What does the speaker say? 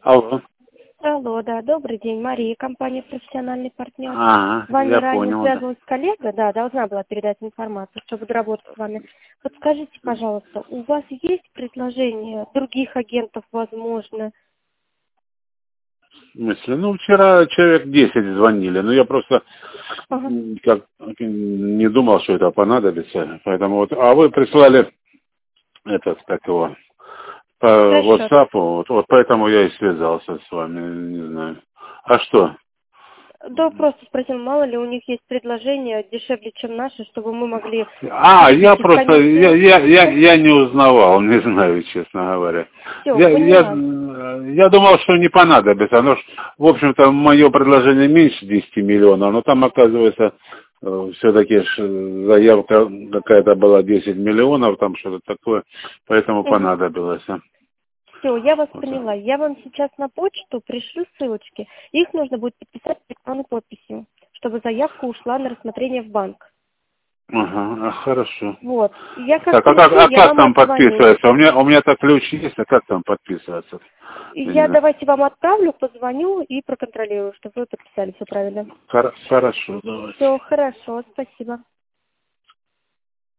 Алло. Алло, да, добрый день, Мария, компания «Профессиональный партнер». Ага, С вами я ранее понял, да. связывалась коллега, да, должна была передать информацию, чтобы доработать с вами. Подскажите, пожалуйста, у вас есть предложения других агентов, возможно? В смысле? Ну, вчера человек 10 звонили, но я просто Ага. как не думал, что это понадобится. Поэтому вот, а вы прислали этот, как его, по Расчет. WhatsApp, вот поэтому я и связался с вами, не знаю. А что? Да, просто спросил, мало ли у них есть предложения дешевле, чем наши, чтобы мы могли Я снизить просто, комиссию. я не узнавал, не знаю, честно говоря. Все, поняла. Я думал, что не понадобится. Оно ж, в общем-то, мое предложение меньше 10 миллионов, но там, оказывается, все-таки заявка какая-то была 10 миллионов, там что-то такое, поэтому понадобилось. Все, я вас Вот. поняла. Я вам сейчас на почту пришлю ссылочки. Их нужно будет подписать электронной подписью, чтобы заявка ушла на рассмотрение в банк. Ага, хорошо. Вот. Я как Так, пришлю, я как вам там отзвоню. подписывается? У меня-то ключ есть, а как там подписываться? Я давайте вам отправлю, позвоню и проконтролирую, чтобы вы подписали все правильно. Хорошо, давайте. Все хорошо, спасибо.